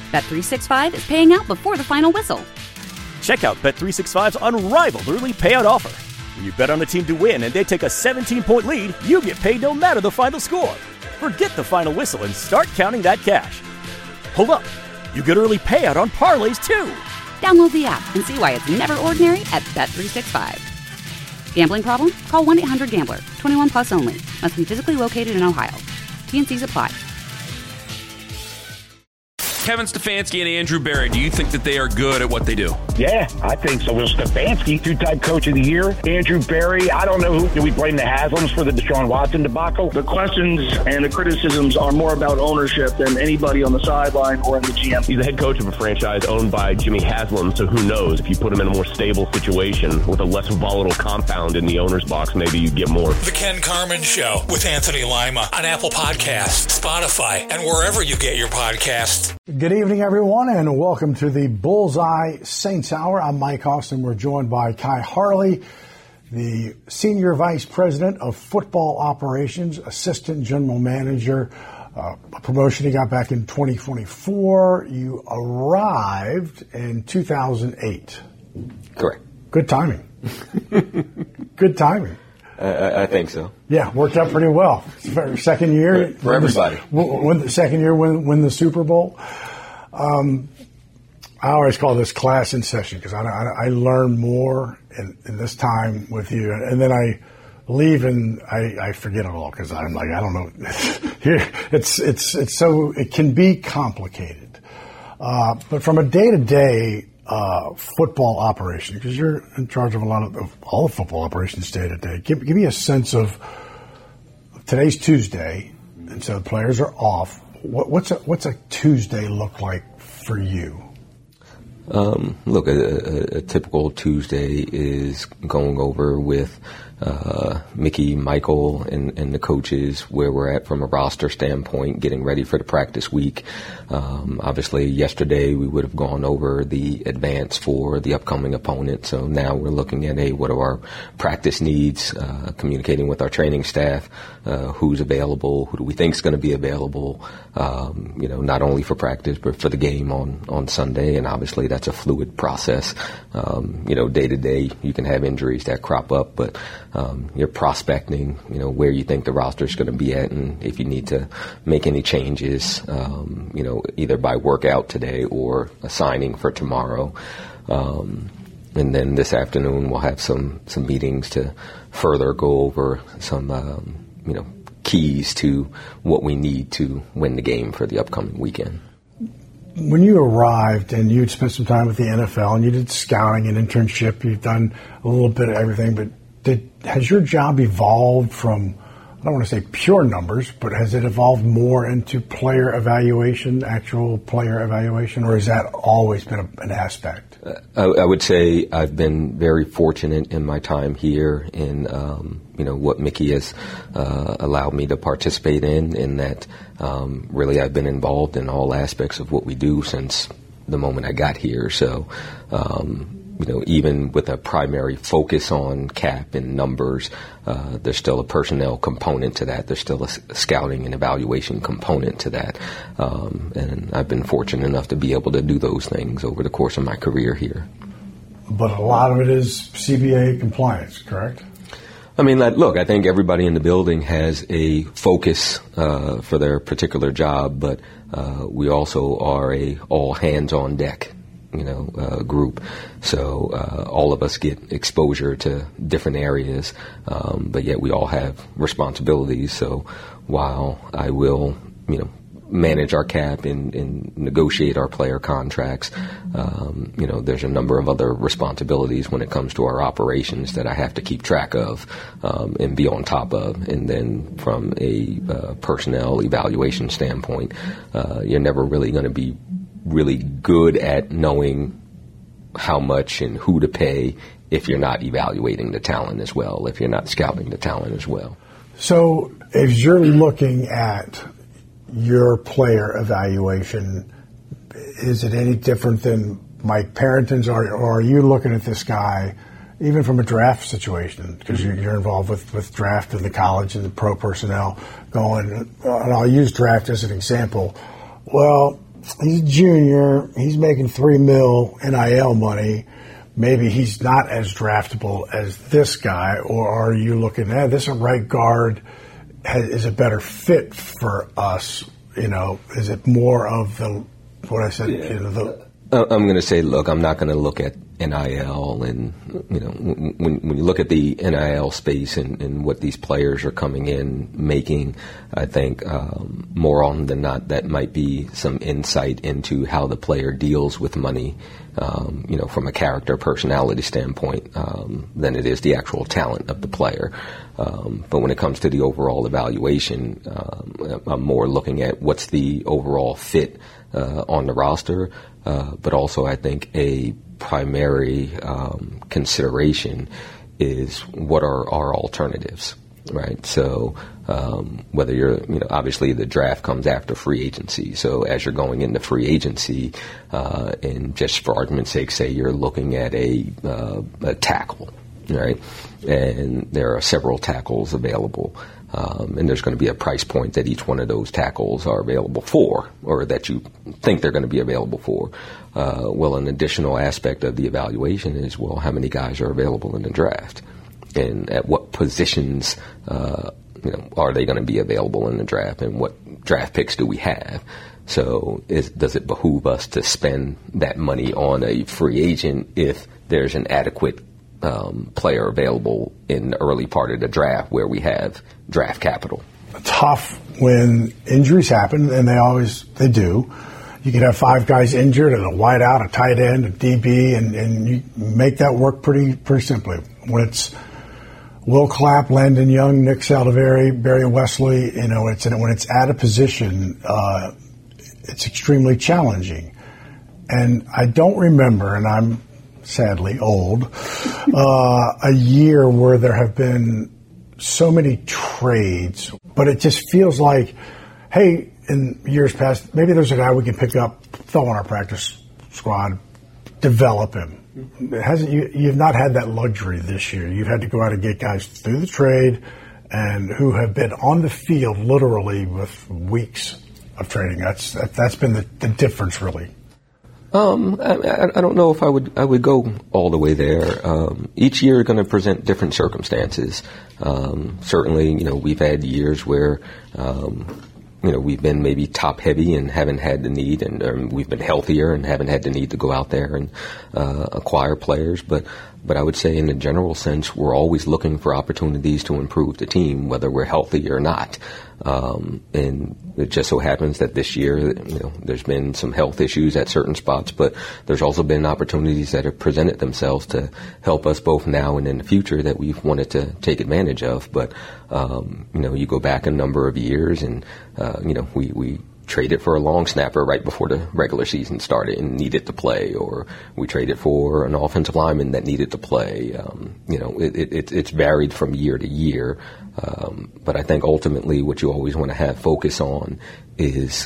Bet365 is paying out before the final whistle. Check out Bet365's unrivaled early payout offer. When you bet on a team to win and they take a 17-point lead, you get paid no matter the final score. Forget the final whistle and start counting that cash. Hold up. You get early payout on parlays, too. Download the app and see why it's never ordinary at Bet365. Gambling problem? Call 1-800-GAMBLER. 21 plus only. Must be physically located in Ohio. T&Cs apply. Kevin Stefanski and Andrew Berry, do you think that they are good at what they do? Yeah, I think so. Well, Stefanski, two-time coach of the year. Andrew Berry, I don't know who. Do we blame the Haslams for the Deshaun Watson debacle? The questions and the criticisms are more about ownership than anybody on the sideline or in the GM. He's the head coach of a franchise owned by Jimmy Haslam, so who knows? If you put him in a more stable situation with a less volatile compound in the owner's box, maybe you get more. The Ken Carman Show with Anthony Lima on Apple Podcasts, Spotify, and wherever you get your podcasts. Good evening, everyone, and welcome to the Bullseye Saints Hour. I'm Mike Austin. We're joined by Kai Harley, the Senior Vice President of Football Operations, Assistant General Manager, a promotion he got back in 2024. You arrived in 2008. Correct. Good timing. Good timing. I think so. Yeah, worked out pretty well. Second year. For everybody. Second year, win the Super Bowl. I always call this class in session because I learn more in this time with you. And then I leave and I forget it all because I'm like, I don't know. Here, it's so, it can be complicated. But from a day-to-day football operation, because you're in charge of all the football operations day to day. Give me a sense of today's Tuesday, and so the players are off. What's a Tuesday look like for you? Look, a typical Tuesday is going over with Mickey, Michael, and the coaches where we're at from a roster standpoint, getting ready for the practice week. Obviously, yesterday we would have gone over the advance for the upcoming opponent. So now we're looking at what are our practice needs, communicating with our training staff, who's available, who do we think is going to be available, not only for practice but for the game on Sunday. And obviously that's a fluid process. Day to day you can have injuries that crop up, but you're prospecting, where you think the roster is going to be at, and if you need to make any changes, either by workout today or a signing for tomorrow. And then this afternoon we'll have some meetings to further go over some, keys to what we need to win the game for the upcoming weekend. When you arrived and you'd spent some time with the NFL and you did scouting and internship, you've done a little bit of everything, but has your job evolved from, I don't want to say pure numbers, but has it evolved more into player evaluation, actual player evaluation, or has that always been an aspect? I would say I've been very fortunate in my time here in, what Mickey has allowed me to participate in that really I've been involved in all aspects of what we do since the moment I got here. So, even with a primary focus on cap and numbers, there's still a personnel component to that. There's still a scouting and evaluation component to that. And I've been fortunate enough to be able to do those things over the course of my career here. But a lot of it is CBA compliance, correct? I mean, look, I think everybody in the building has a focus for their particular job, but we also are a all hands on deck group. So all of us get exposure to different areas, but yet we all have responsibilities. So while I will, manage our cap and negotiate our player contracts, there's a number of other responsibilities when it comes to our operations that I have to keep track of and be on top of. And then from a personnel evaluation standpoint, you're never really going to be really good at knowing how much and who to pay if you're not evaluating the talent as well, if you're not scouting the talent as well. So as you're looking at your player evaluation, is it any different than Mike Parrington's, or are you looking at this guy even from a draft situation, because you're involved with draft in the college and the pro personnel going, and I'll use draft as an example. Well, he's a junior. He's making $3 million NIL money. Maybe he's not as draftable as this guy, or are you looking at this? A right guard is a better fit for us. Is it more of what I said? Yeah. I'm going to say, look, I'm not going to look at NIL, and when you look at the NIL space and what these players are coming in making, I think more often than not that might be some insight into how the player deals with money, from a character personality standpoint, than it is the actual talent of the player. But when it comes to the overall evaluation, I'm more looking at what's the overall fit on the roster, but also I think a primary consideration is what are our alternatives, right? So whether you're, obviously the draft comes after free agency. So as you're going into free agency, and just for argument's sake, say you're looking at a tackle, right? And there are several tackles available. And there's going to be a price point that each one of those tackles are available for, or that you think they're going to be available for. Well, an additional aspect of the evaluation is, well, how many guys are available in the draft? And at what positions, are they going to be available in the draft? And what draft picks do we have? So does it behoove us to spend that money on a free agent if there's an adequate player available in the early part of the draft where we have draft capital? Tough when injuries happen, and they do. You can have 5 guys injured and a wideout, a tight end, a DB, and you make that work pretty simply. When it's Will Clapp, Landon Young, Nick Saldiveri, Barry Wesley, when it's at a position, it's extremely challenging. And I don't remember, and I'm sadly old, a year where there have been so many trades, but it just feels like, hey, in years past, maybe there's a guy we can pick up, throw on our practice squad, develop him. You've not had that luxury this year. You've had to go out and get guys through the trade and who have been on the field literally with weeks of training. That's been the difference, really. I don't know if I would go all the way there. Each year going to present different circumstances. Certainly, we've had years where, we've been maybe top heavy and haven't had the need, and we've been healthier and haven't had the need to go out there and acquire players. But I would say in a general sense, we're always looking for opportunities to improve the team, whether we're healthy or not. And it just so happens that this year, there's been some health issues at certain spots, but there's also been opportunities that have presented themselves to help us both now and in the future that we've wanted to take advantage of. But, you go back a number of years and, we traded for a long snapper right before the regular season started and needed to play, or we traded for an offensive lineman that needed to play. It's varied from year to year. But I think ultimately what you always want to have focus on is,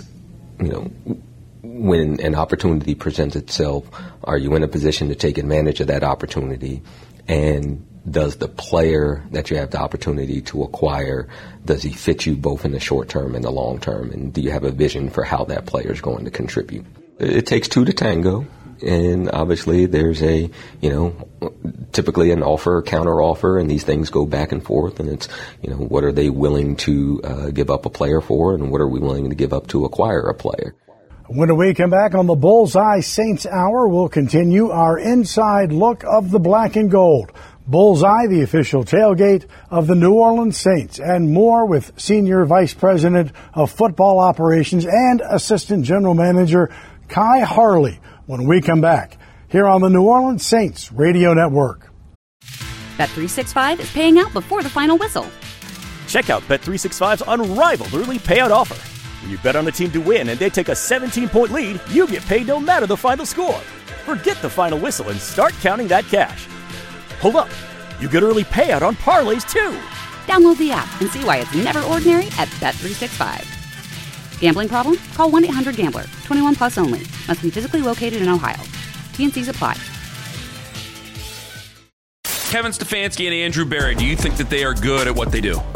when an opportunity presents itself, are you in a position to take advantage of that opportunity? And does the player that you have the opportunity to acquire, does he fit you both in the short term and the long term? And do you have a vision for how that player is going to contribute? It takes 2 to tango. And obviously there's typically an offer, counter offer, and these things go back and forth. And it's, what are they willing to give up a player for, and what are we willing to give up to acquire a player? When we come back on the Bullseye Saints Hour, we'll continue our inside look of the black and gold. Bullseye, the official tailgate of the New Orleans Saints, and more with Senior Vice President of Football Operations and Assistant General Manager Kai Harley when we come back here on the New Orleans Saints Radio Network. Bet365 is paying out before the final whistle. Check out Bet365's unrivaled early payout offer. When you bet on a team to win and they take a 17-point lead, you get paid no matter the final score. Forget the final whistle and start counting that cash. Hold up. You get early payout on parlays, too. Download the app and see why it's never ordinary at Bet365. Gambling problem? Call 1-800-GAMBLER. 21 plus only. Must be physically located in Ohio. T&Cs apply. Kevin Stefanski and Andrew Berry, do you think that they are good at what they do?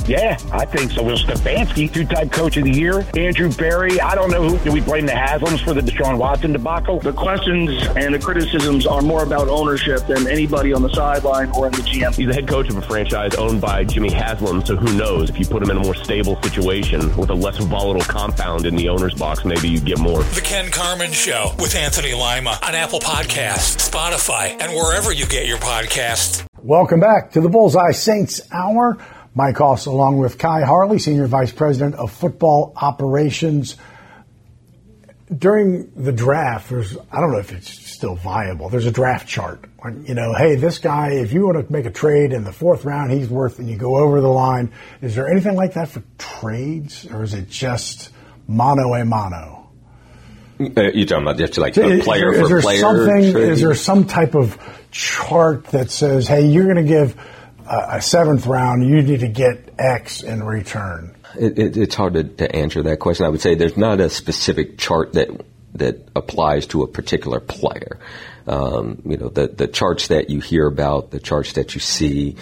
Yeah, I think so. Will Stefanski, two-time coach of the year. Andrew Berry, I don't know who. Do we blame the Haslams for the Deshaun Watson debacle? The questions and the criticisms are more about ownership than anybody on the sideline or in the GM. He's the head coach of a franchise owned by Jimmy Haslam, so who knows? If you put him in a more stable situation with a less volatile compound in the owner's box, maybe you get more. The Ken Carman Show with Anthony Lima on Apple Podcasts, Spotify, and wherever you get your podcasts. Welcome back to the Bullseye Saints Hour. Mike Hoss along with Kai Harley, Senior Vice President of Football Operations. During the draft, I don't know if it's still viable. There's a draft chart. You know, hey, this guy, if you want to make a trade in the fourth round, he's worth, and you go over the line. Is there anything like that for trades, or is it just mano a mano? You're talking about just like a player for player? Is there some type of chart that says, hey, you're going to give a seventh round, you need to get X in return? It's hard to answer that question. I would say there's not a specific chart that applies to a particular player. The charts that you hear about, the charts that you see,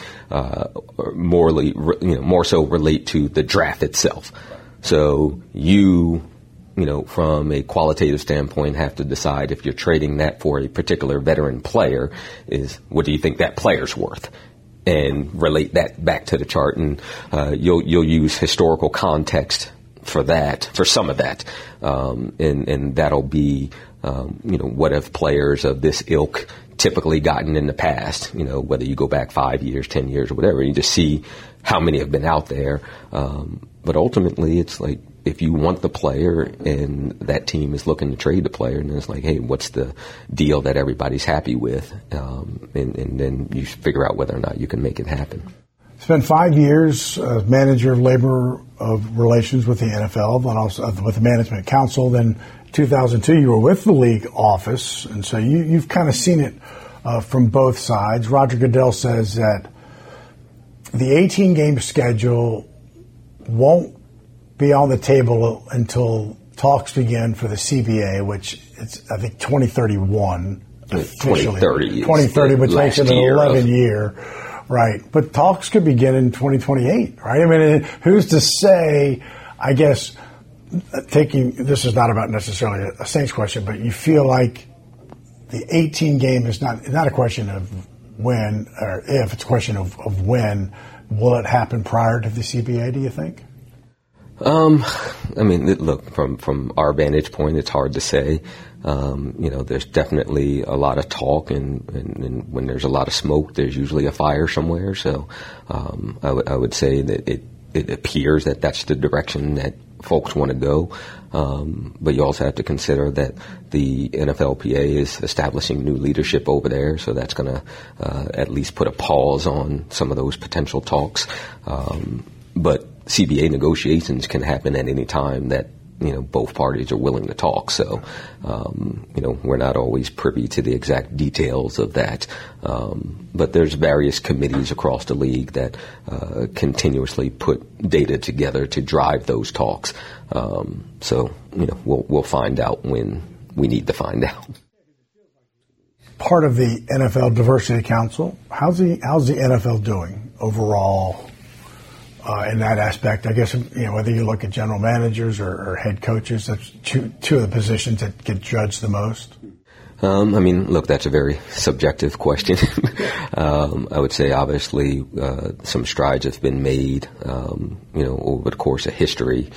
more so relate to the draft itself. So you from a qualitative standpoint, have to decide if you're trading that for a particular veteran player, is what do you think that player's worth? And relate that back to the chart, and you'll use historical context for that, for some of that, and that'll be what have players of this ilk typically gotten in the past, whether you go back 5 years, 10 years, or whatever. You just see how many have been out there, but ultimately it's like, if you want the player and that team is looking to trade the player, and it's like, hey, what's the deal that everybody's happy with? And then you figure out whether or not you can make it happen. Spent 5 years as manager of labor of relations with the NFL, then also with the Management Council. Then 2002, you were with the league office, and so you've kind of seen it from both sides. Roger Goodell says that the 18-game schedule won't be on the table until talks begin for the CBA, which it's, I think, 2031 officially. 2030, which makes it an 11-year. Right. But talks could begin in 2028, right? I mean, who's to say, I guess, this is not about necessarily a Saints question, but you feel like the 18-game is not a question of when or if, it's a question of when. Will it happen prior to the CBA, do you think? I mean, look, from our vantage point, it's hard to say. There's definitely a lot of talk, and when there's a lot of smoke, there's usually a fire somewhere. So, I would say that it appears that that's the direction that folks want to go. But you also have to consider that the NFLPA is establishing new leadership over there, so that's going to at least put a pause on some of those potential talks. But CBA negotiations can happen at any time that, both parties are willing to talk. So, we're not always privy to the exact details of that. But there's various committees across the league that continuously put data together to drive those talks. So, we'll find out when we need to find out. Part of the NFL Diversity Council, how's the NFL doing overall? In that aspect, I guess, whether you look at general managers or head coaches, that's two of the positions that get judged the most. Look, that's a very subjective question. I would say, obviously, some strides have been made, over the course of history,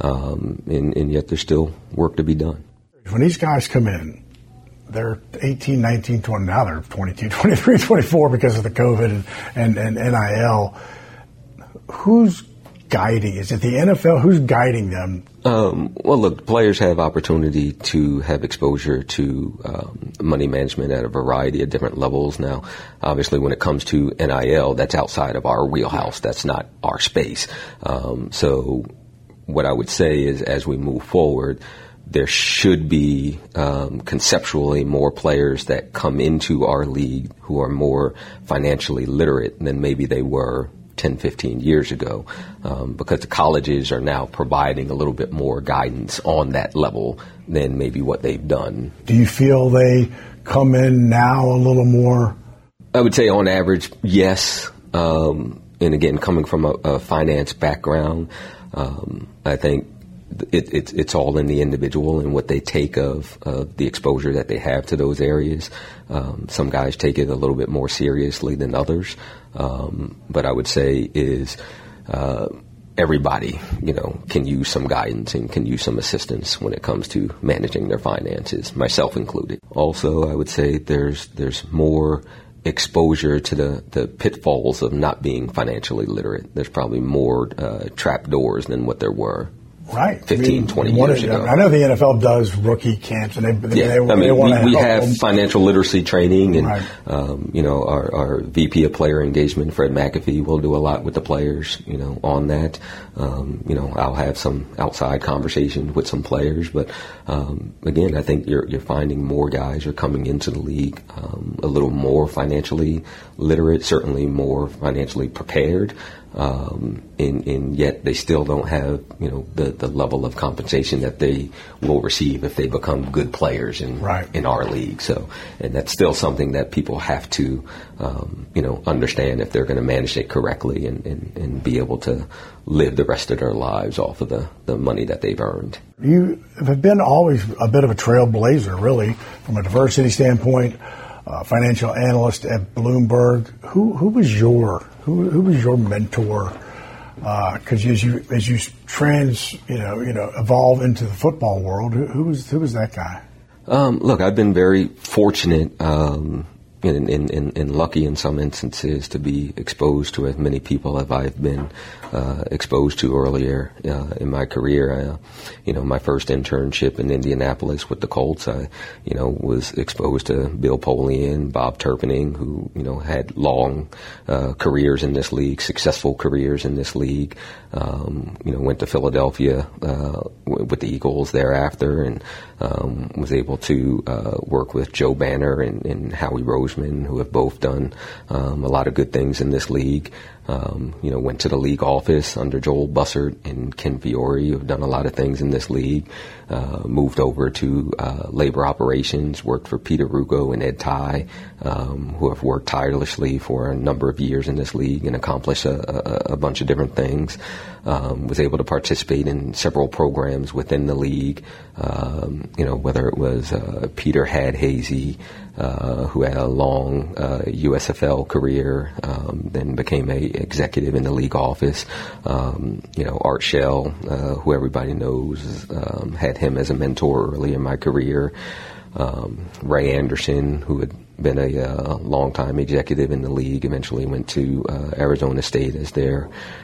and yet there's still work to be done. When these guys come in, they're 18, 19, 20, now they're 22, 23, 24 because of the COVID and NIL. Who's guiding? Is it the NFL? Who's guiding them? Well, look, players have opportunity to have exposure to money management at a variety of different levels. Now, obviously, when it comes to NIL, that's outside of our wheelhouse. That's not our space. So what I would say is, as we move forward, there should be conceptually more players that come into our league who are more financially literate than maybe they were 10, 15 years ago, because the colleges are now providing a little bit more guidance on that level than maybe what they've done. Do you feel they come in now a little more? I would say on average, yes. and again, coming from a finance background, I think it's all in the individual and what they take of the exposure that they have to those areas. Some guys take it a little bit more seriously than others, but I would say is everybody, can use some guidance and can use some assistance when it comes to managing their finances, myself included. Also, I would say there's more exposure to the pitfalls of not being financially literate. There's probably more trapdoors than what there were. Right. 15, 20 years ago. I know the NFL does rookie camps, and we have financial literacy training, and right. Our VP of player engagement, Fred McAfee, will do a lot with the players, on that. I'll have some outside conversations with some players, but again, I think you're finding more guys are coming into the league a little more financially literate, certainly more financially prepared. And yet they still don't have, the level of compensation that they will receive if they become good players in our league. So, and that's still something that people have to, understand if they're going to manage it correctly and be able to live the rest of their lives off of the money that they've earned. You have been always a bit of a trailblazer, really, from a diversity standpoint. Financial analyst at Bloomberg. Who was your mentor? Because as you evolve into the football world, who was that guy? Look, I've been very fortunate and lucky in some instances to be exposed to as many people as I've been exposed to earlier in my career. My first internship in Indianapolis with the Colts, I was exposed to Bill Polian, Bob Turpening, who had long careers in this league, successful careers in this league. Went to Philadelphia with the Eagles thereafter, and was able to work with Joe Banner and Howie Roseman, who have both done a lot of good things in this league. Went to the league office under Joel Bussert and Ken Fiore, who have done a lot of things in this league. Moved over to labor operations, worked for Peter Rugo and Ed Tye, who have worked tirelessly for a number of years in this league and accomplished a bunch of different things. Was able to participate in several programs within the league, whether it was Peter Hadhazy, who had a long USFL career, then became a executive in the league office. Art Shell, who everybody knows, had him as a mentor early in my career. Ray Anderson, who had been a long-time executive in the league, eventually went to Arizona State as their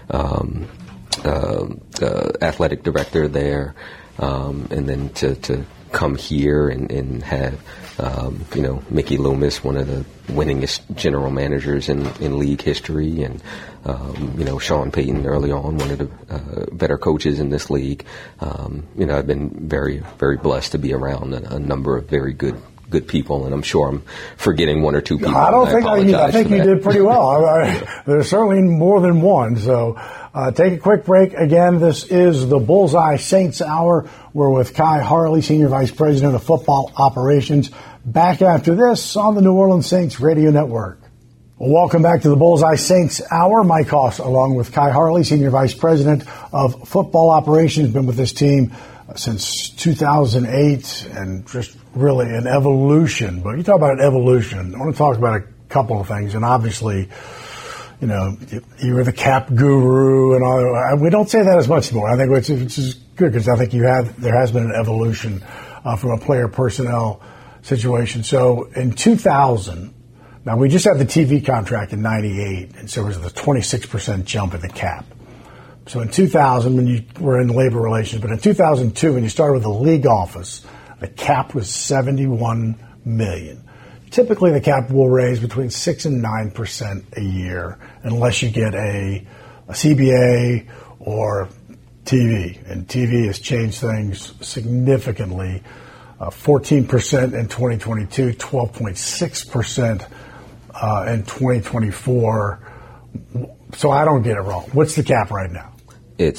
athletic director there, and then to come here and have Mickey Loomis, one of the winningest general managers in league history, and Sean Payton early on, one of the better coaches in this league. I've been very, very blessed to be around a number of very good people, and I'm sure I'm forgetting one or two people. I think you did pretty well. There's certainly more than one. So take a quick break. Again, this is the Bullseye Saints Hour. We're with Kai Harley, Senior Vice President of Football Operations. Back after this on the New Orleans Saints Radio Network. Well, welcome back to the Bullseye Saints Hour. Mike Hoss, along with Kai Harley, Senior Vice President of Football Operations, been with this team since 2008, and just really an evolution. But you talk about an evolution, I want to talk about a couple of things. And obviously, you were the cap guru, and all. We don't say that as much anymore. I think which is good, because I think there has been an evolution from a player personnel situation. So in 2000, now we just had the TV contract in 98, and so it was the 26% jump in the cap. So in 2000, when you were in labor relations, but in 2002, when you started with the league office, the cap was $71 million. Typically, the cap will raise between 6 and 9% a year, unless you get a CBA or TV. And TV has changed things significantly. 14% in 2022, 12.6% in 2024. So I don't get it wrong. What's the cap right now? It's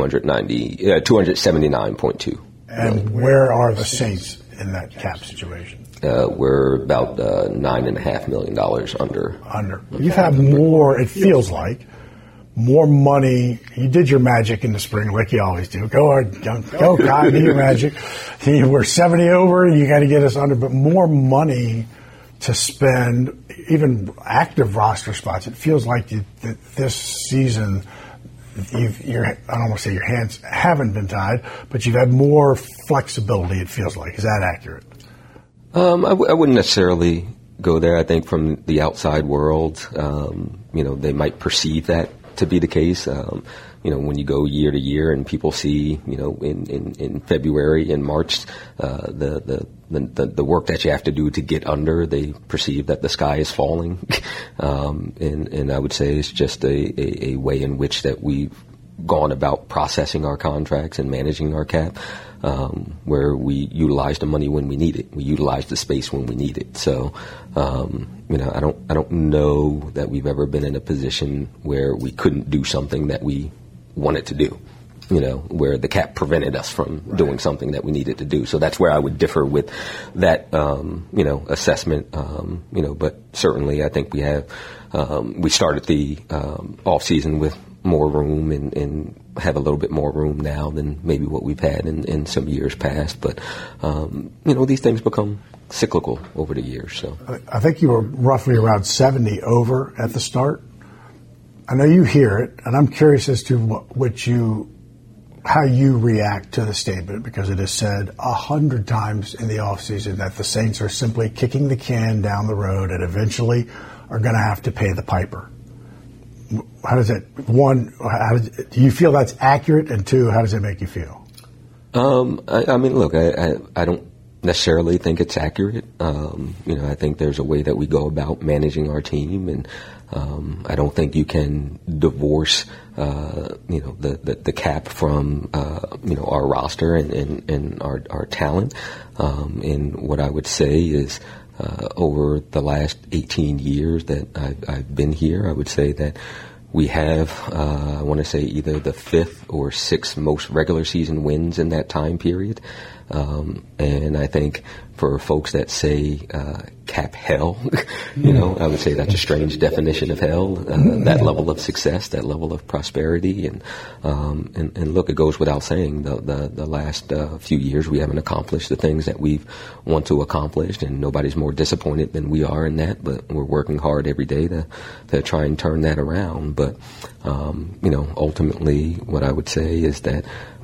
279.2. And where are the Saints in that cap situation? We're about $9.5 million under. You've had more, it feels like, more money. You did your magic in the spring like you always do. Go God, do your magic. We're 70 over. You got to get us under, but more money to spend, even active roster spots. It feels like this season, I don't want to say your hands haven't been tied, but you've had more flexibility, it feels like. Is that accurate? I wouldn't necessarily go there. I think from the outside world, they might perceive that to be the case. When you go year to year and people see, in February and March, the work that you have to do to get under, they perceive that the sky is falling. And I would say it's just a way in which that we've gone about processing our contracts and managing our cap, where we utilize the money when we need it. We utilize the space when we need it. So, I don't know that we've ever been in a position where we couldn't do something that we wanted to do, where the cap prevented us from doing something that we needed to do. So that's where I would differ with that, assessment, but certainly I think we have, we started the off season with more room and have a little bit more room now than maybe what we've had in some years past. But, these things become cyclical over the years. So I think you were roughly around 70 over at the start. I know you hear it, and I'm curious as to how you react to the statement, because it is said 100 times in the offseason that the Saints are simply kicking the can down the road and eventually are going to have to pay the piper. How does that, do you feel that's accurate? And two, how does it make you feel? I don't necessarily think it's accurate. I think there's a way that we go about managing our team, and I don't think you can divorce, the cap from, our roster and our talent. And what I would say is, over the last 18 years that I've been here, I would say that we have, I want to say either the 5th or 6th most regular season wins in that time period. And I think for folks that say cap hell, I would say that's a strange definition of hell. That level of success, that level of prosperity, and look, it goes without saying. The last few years we haven't accomplished the things that we want to accomplish, and nobody's more disappointed than we are in that. But we're working hard every day to try and turn that around. But ultimately, what I would say is that.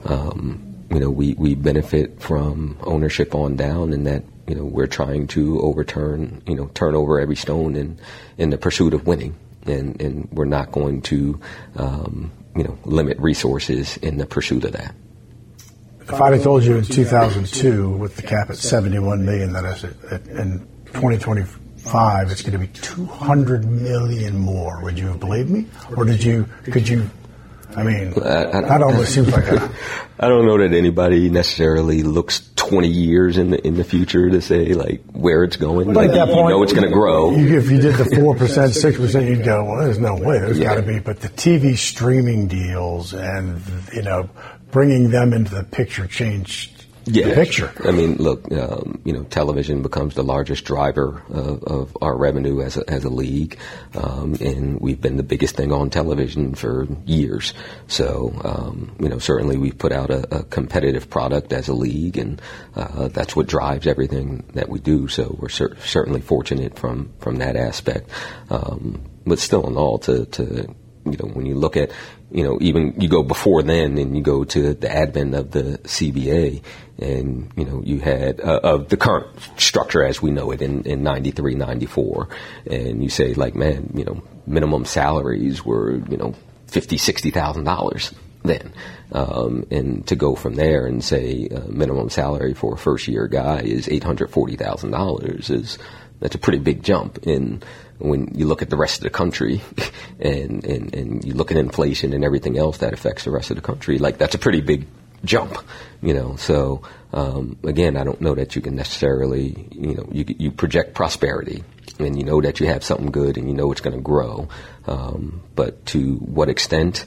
We benefit from ownership on down, and that, we're trying to turn over every stone in the pursuit of winning. And we're not going to, limit resources in the pursuit of that. If I'd have told you in 2002 with the cap at $71 million, that is in 2025, it's going to be $200 million more, would you have believed me? Or could you, that almost seems like I don't know that anybody necessarily looks 20 years in the future to say where it's going. But at that point, it's going to grow. If you did the 4%, 6%, you'd go, well, there's no way. There's got to be. But the TV streaming deals and bringing them into the picture changed the picture. Look, television becomes the largest driver of our revenue as a league, and we've been the biggest thing on television for years. So, certainly we've put out a competitive product as a league, and that's what drives everything that we do. So we're certainly fortunate from that aspect. But still in all, to when you look at, even you go before then and you go to the advent of the CBA, and, you had of the current structure as we know it in 93, 94, and you say minimum salaries were, $50,000, $60,000 then. And to go from there and say minimum salary for a first year guy is $840,000 that's a pretty big jump. And when you look at the rest of the country and you look at inflation and everything else that affects the rest of the country, that's a pretty big jump, So, again, I don't know that you can necessarily, you project prosperity and you know that you have something good and you know it's going to grow. But to what extent,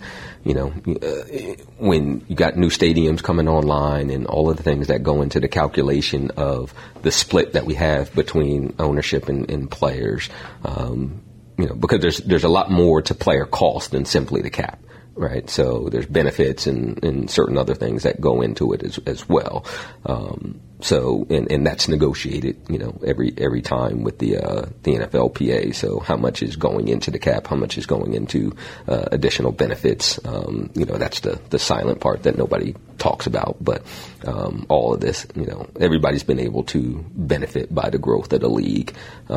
when you got new stadiums coming online and all of the things that go into the calculation of the split that we have between ownership and players, because there's a lot more to player cost than simply the cap. Right, so there's benefits and certain other things that go into it as well. So that's negotiated, every time with the NFLPA. So how much is going into the cap? How much is going into additional benefits? That's the silent part that nobody talks about. But all of this, everybody's been able to benefit by the growth of the league.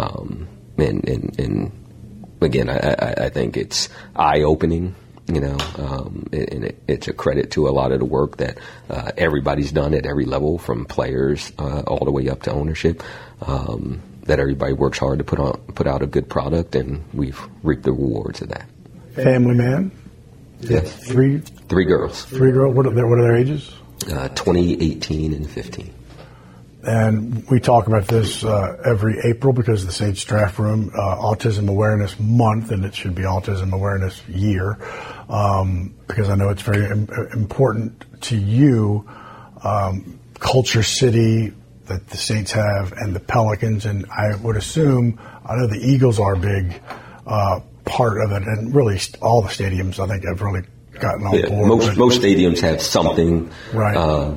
And again, I think it's eye-opening. And it's a credit to a lot of the work that everybody's done at every level, from players all the way up to ownership. That everybody works hard to put out a good product, and we've reaped the rewards of that. Family man. Yes. Three girls. 3 girls. What are their ages? 20, 18, and 15. And we talk about this every April because the Saints Draft Room, Autism Awareness Month, and it should be Autism Awareness Year, because I know it's very important to you, Culture City that the Saints have and the Pelicans, and I would assume, I know the Eagles are a big part of it, and really all the stadiums I think have really gotten on board. Most stadiums have something. Right.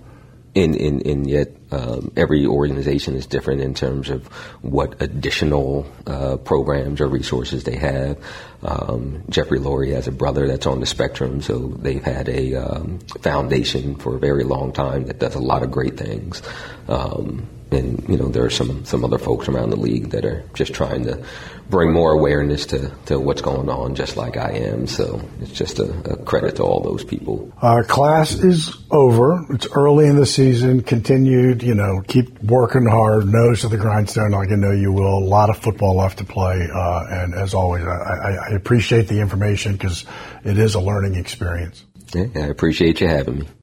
And yet every organization is different in terms of what additional programs or resources they have. Jeffrey Lurie has a brother that's on the spectrum, so they've had a foundation for a very long time that does a lot of great things. And there are some other folks around the league that are just trying to bring more awareness to what's going on, just like I am. So it's just a credit to all those people. Class is over. It's early in the season. Continued, keep working hard, nose to the grindstone like I know you will. A lot of football left to play. And as always, I appreciate the information because it is a learning experience. Yeah, I appreciate you having me.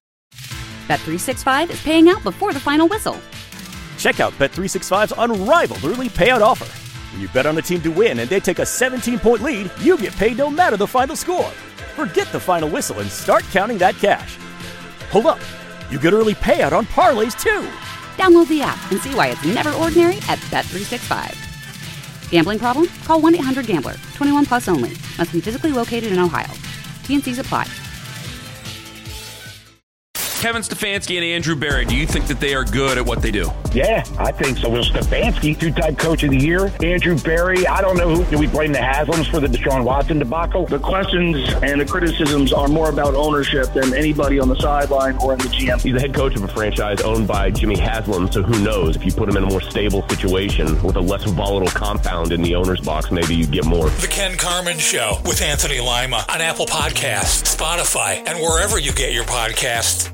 Bet365 is paying out before the final whistle. Check out Bet365's unrivaled early payout offer. When you bet on a team to win and they take a 17-point lead, you get paid no matter the final score. Forget the final whistle and start counting that cash. Hold up. You get early payout on parlays, too. Download the app and see why it's never ordinary at Bet365. Gambling problem? Call 1-800-GAMBLER. 21 plus only. Must be physically located in Ohio. T&Cs apply. Kevin Stefanski and Andrew Berry, do you think that they are good at what they do? Yeah, I think so. Will Stefanski, two-time coach of the year. Andrew Berry, I don't know who. Do we blame the Haslams for the Deshaun Watson debacle? The questions and the criticisms are more about ownership than anybody on the sideline or in the GM. He's the head coach of a franchise owned by Jimmy Haslam, so who knows? If you put him in a more stable situation with a less volatile compound in the owner's box, maybe you get more. The Ken Carman Show with Anthony Lima on Apple Podcasts, Spotify, and wherever you get your podcasts.